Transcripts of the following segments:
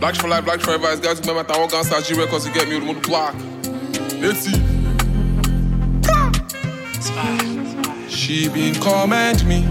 Black for life, black forever. It's guys who remember that one gangster G records to get me with the block. Let's see. She been comment me.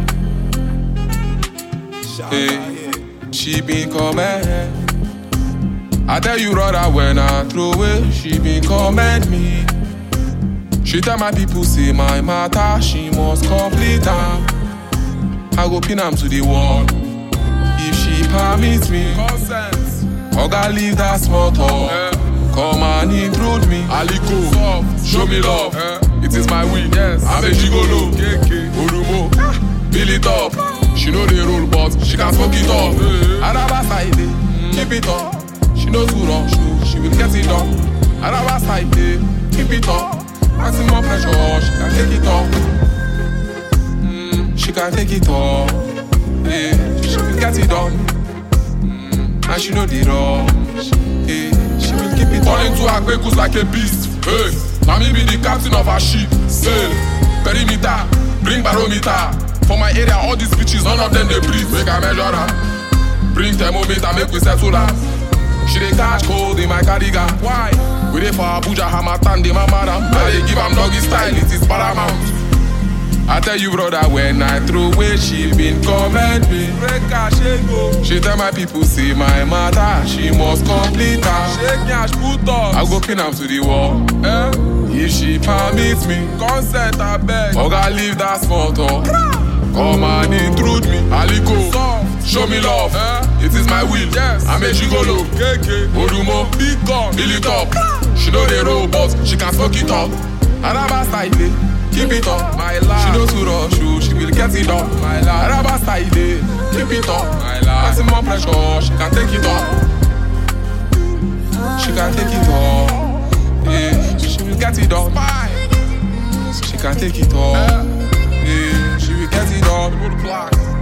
Hey, she been comment. I tell you brother when I throw away, she been comment me. She tell my people say my matter, she must complete am. I go pin am to the wall. If she permits me, consent. Oga leave that small talk. Come and intrude me. Aliko, soft, show me love. It is my will. Yes, I'm a gigolo. KK, Odumo, build it up. She know the rule, but she can fuck it up. Araba side, keep it up. She knows who rush, she will get it done. Araba side, keep it up. Maximum pressure, she can take it up. She can take it up. She will get it done. And she know the rush. She will keep it up. Turn into Akbekus like a beast. Now me be the captain of her ship. Sail, perimeter, bring barometer. For my area, all these bitches, none of them they breathe. Make a measure her. Bring thermometer, make we settle that. She dey catch cold in my cardigan. Why? We dey for Abuja, Hamatan, de my madam. I dey give am doggy style, it is paramount. I tell you brother, when I throw away, she been comment me. She tell my people, see my matter, she must complete her. Shake yash, put us. I go pin am to the wall. If she permits me, consent I beg. Oga leave that small talk. Come and intrude me. Aliko, soft, show me love. It is my will. Yes, I'm a gigolo. KK, Odumo, big gun, build it up. She know the robots, she can fuck it up. Araba style, keep it up. My life. She knows who rush, she will get it up. My life. Araba style, keep it up. My life. Maximum pressure, she can take it up. She can take it up. Yeah, she will get it up. She can take it up. Yeah, she will get it up.